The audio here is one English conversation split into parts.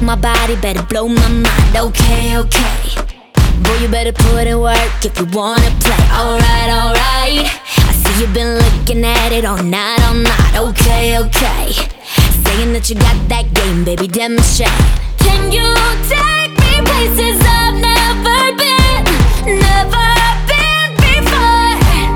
my body, better blow my mind. Okay, okay. Boy, you better put in work if you wanna play. Alright, alright. I see you been looking at it all night, all night. Okay, okay. Saying that you got that game, baby, demonstrate. Can you take me places I've never been? Never been before.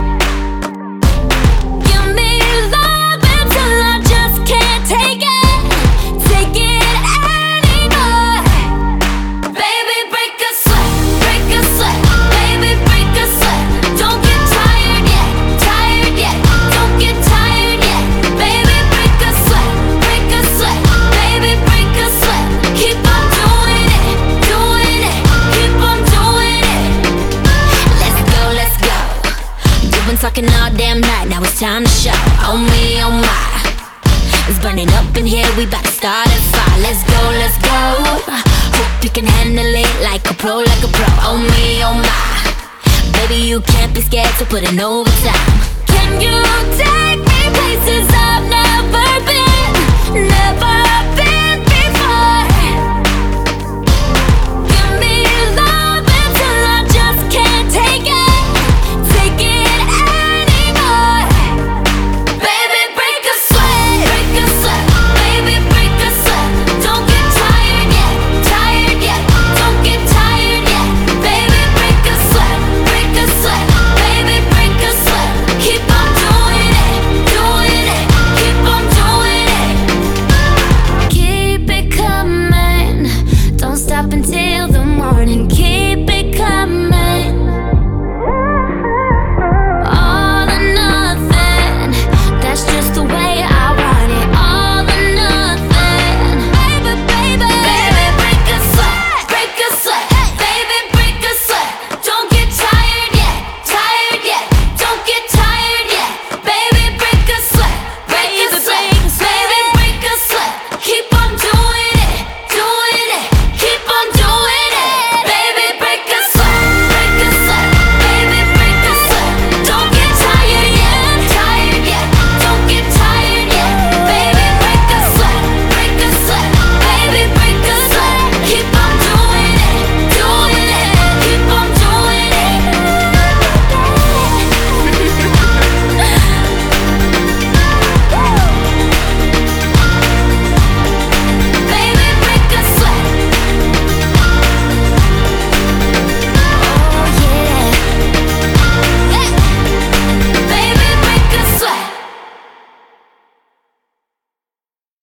Give me love until I just can't take it. Take it anymore. Baby, break a sweat, break a sweat. Baby, break a sweat. Don't get tired yet, tired yet. Don't get tired yet. Baby, break a sweat, break a sweat. Baby, break a sweat. Keep on doing it, doing it. Keep on doing it. Let's go, let's go. You've been talking all damn night, now it's time to show. Oh me, oh my. It's burning up in here, we bout to start a fire. Let's go, let's go. Hope you can handle it like a pro, like a pro. Oh me, oh my. Baby, you can't be scared, so put in overtime. Can you take me places I've never been?